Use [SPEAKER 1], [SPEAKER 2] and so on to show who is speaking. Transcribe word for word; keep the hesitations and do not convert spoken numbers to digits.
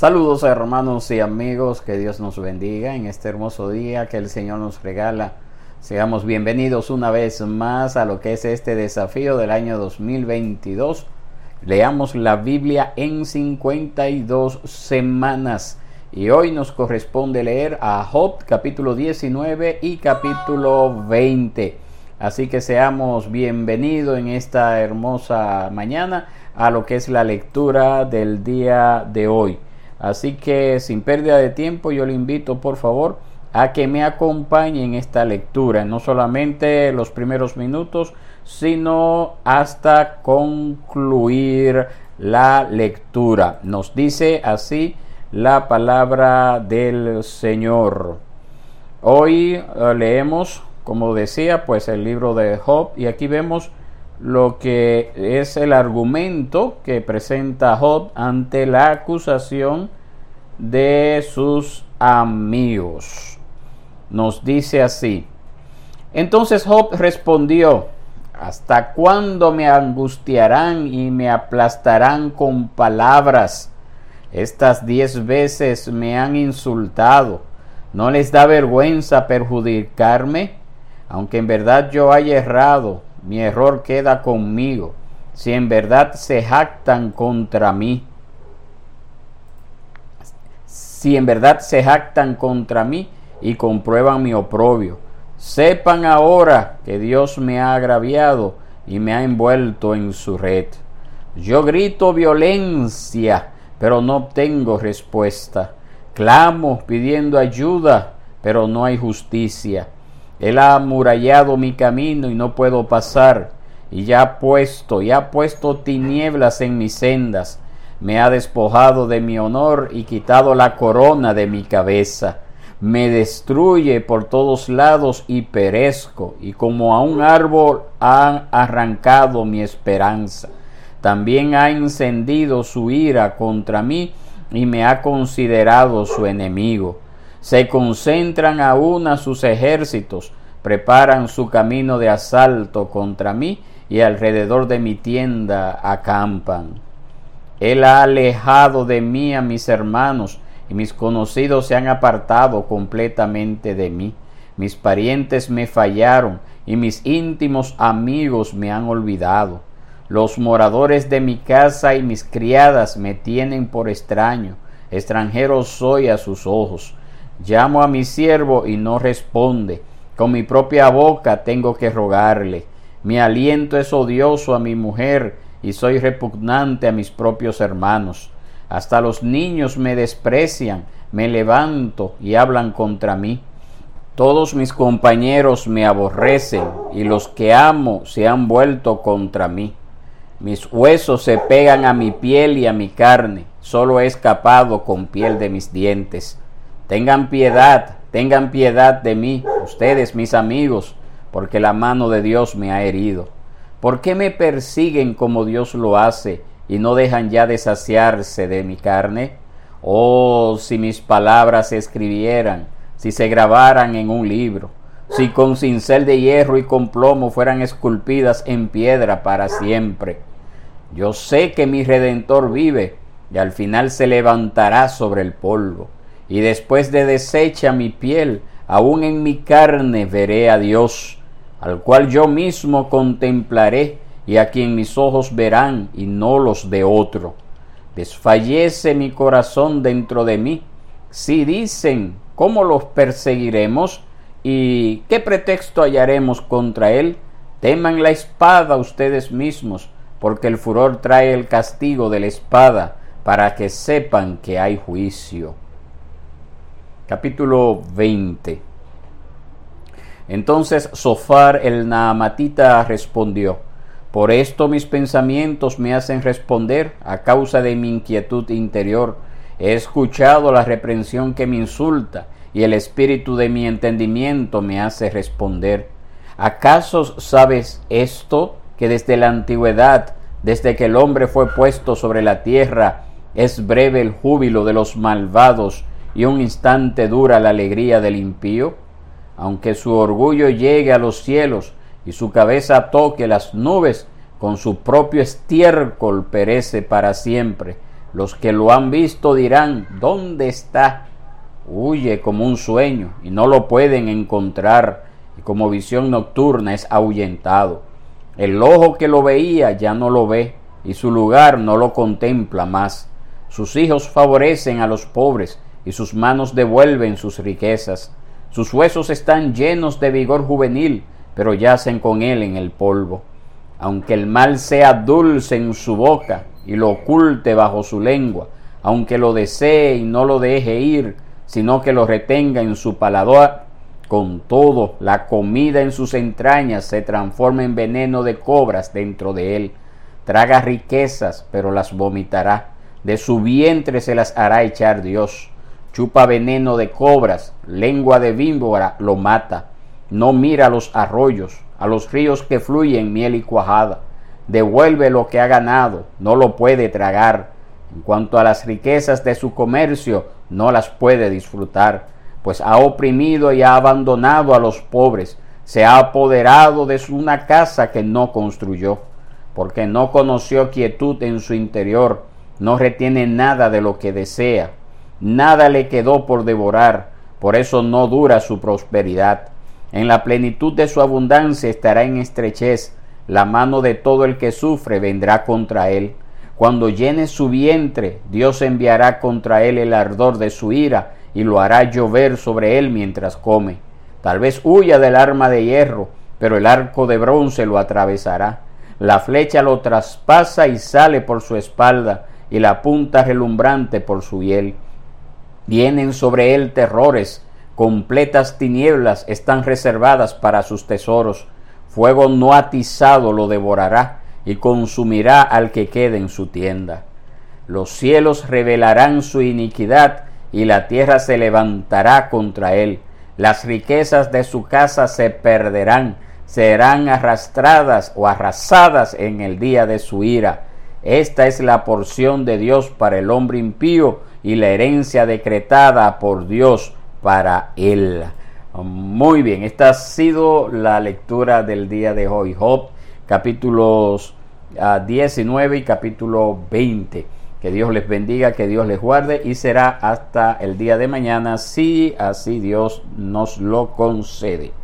[SPEAKER 1] Saludos hermanos y amigos, que Dios nos bendiga en este hermoso día que el Señor nos regala. Seamos bienvenidos una vez más a lo que es este desafío del año dos mil veintidós. Leamos la Biblia en cincuenta y dos semanas y hoy nos corresponde leer a Job capítulo diecinueve y capítulo veinte. Así que seamos bienvenidos en esta hermosa mañana a lo que es la lectura del día de hoy. Así que sin pérdida de tiempo yo le invito por favor a que me acompañe en esta lectura, no solamente los primeros minutos, sino hasta concluir la lectura. Nos dice así la palabra del Señor. Hoy uh, leemos, como decía, pues el libro de Job, y aquí vemos lo que es el argumento que presenta Job ante la acusación de sus amigos. Nos dice así: entonces Job respondió: ¿hasta cuándo me angustiarán y me aplastarán con palabras? Estas diez veces me han insultado. ¿No les da vergüenza perjudicarme? Aunque en verdad yo haya errado, mi error queda conmigo. Si en verdad se jactan contra mí, si en verdad se jactan contra mí y comprueban mi oprobio, sepan ahora que Dios me ha agraviado y me ha envuelto en su red. Yo grito violencia, pero no obtengo respuesta. Clamo pidiendo ayuda, pero no hay justicia. Él ha amurallado mi camino y no puedo pasar, y ya ha puesto, ya ha puesto tinieblas en mis sendas. Me ha despojado de mi honor y quitado la corona de mi cabeza. Me destruye por todos lados y perezco, y como a un árbol han arrancado mi esperanza. También ha encendido su ira contra mí y me ha considerado su enemigo. Se concentran aún a sus ejércitos, preparan su camino de asalto contra mí y alrededor de mi tienda acampan. Él ha alejado de mí a mis hermanos y mis conocidos se han apartado completamente de mí. Mis parientes me fallaron y mis íntimos amigos me han olvidado. Los moradores de mi casa y mis criadas me tienen por extraño. Extranjero soy a sus ojos. Llamo a mi siervo y no responde. Con mi propia boca tengo que rogarle. Mi aliento es odioso a mi mujer y soy repugnante a mis propios hermanos. Hasta los niños me desprecian, me levanto y hablan contra mí. Todos mis compañeros me aborrecen y los que amo se han vuelto contra mí. Mis huesos se pegan a mi piel y a mi carne. Solo he escapado con piel de mis dientes. Tengan piedad, tengan piedad de mí, ustedes mis amigos, porque la mano de Dios me ha herido. ¿Por qué me persiguen como Dios lo hace y no dejan ya de saciarse de mi carne? Oh, si mis palabras se escribieran, si se grabaran en un libro, si con cincel de hierro y con plomo fueran esculpidas en piedra para siempre. Yo sé que mi Redentor vive y al final se levantará sobre el polvo. Y después de deshecha mi piel, aún en mi carne veré a Dios, al cual yo mismo contemplaré y a quien mis ojos verán y no los de otro. Desfallece mi corazón dentro de mí. Si dicen, ¿cómo los perseguiremos? ¿Y qué pretexto hallaremos contra él? Teman la espada ustedes mismos, porque el furor trae el castigo de la espada, para que sepan que hay juicio. Capítulo veinte. Entonces Zofar el naamatita respondió: por esto mis pensamientos me hacen responder a causa de mi inquietud interior. He escuchado la reprensión que me insulta y el espíritu de mi entendimiento me hace responder. ¿Acaso sabes esto, que desde la antigüedad, desde que el hombre fue puesto sobre la tierra, es breve el júbilo de los malvados y un instante dura la alegría del impío? Aunque su orgullo llegue a los cielos y su cabeza toque las nubes, con su propio estiércol perece para siempre. Los que lo han visto dirán: ¿dónde está? Huye como un sueño y no lo pueden encontrar, y como visión nocturna es ahuyentado. El ojo que lo veía ya no lo ve, y su lugar no lo contempla más. Sus hijos favorecen a los pobres, y sus manos devuelven sus riquezas. Sus huesos están llenos de vigor juvenil, pero yacen con él en el polvo. Aunque el mal sea dulce en su boca y lo oculte bajo su lengua, aunque lo desee y no lo deje ir, sino que lo retenga en su paladar, con todo, la comida en sus entrañas se transforma en veneno de cobras dentro de él. Traga riquezas, pero las vomitará. De su vientre se las hará echar Dios. Chupa veneno de cobras, lengua de víbora lo mata. No mira a los arroyos, a los ríos que fluyen miel y cuajada. Devuelve lo que ha ganado, no lo puede tragar. En cuanto a las riquezas de su comercio, no las puede disfrutar, pues ha oprimido y ha abandonado a los pobres. Se ha apoderado de una casa que no construyó, porque no conoció quietud en su interior, no retiene nada de lo que desea. Nada le quedó por devorar, por eso no dura su prosperidad. En la plenitud de su abundancia estará en estrechez, la mano de todo el que sufre vendrá contra él. Cuando llene su vientre, Dios enviará contra él el ardor de su ira y lo hará llover sobre él mientras come. Tal vez huya del arma de hierro, pero el arco de bronce lo atravesará. La flecha lo traspasa y sale por su espalda, y la punta relumbrante por su hiel. Vienen sobre él terrores, completas tinieblas están reservadas para sus tesoros. Fuego no atizado lo devorará y consumirá al que quede en su tienda. Los cielos revelarán su iniquidad y la tierra se levantará contra él. Las riquezas de su casa se perderán, serán arrastradas o arrasadas en el día de su ira. Esta es la porción de Dios para el hombre impío y la herencia decretada por Dios para él. Muy bien, esta ha sido la lectura del día de hoy. Job, capítulos uh, diecinueve y capítulo veinte. Que Dios les bendiga, que Dios les guarde, y será hasta el día de mañana, si así Dios nos lo concede.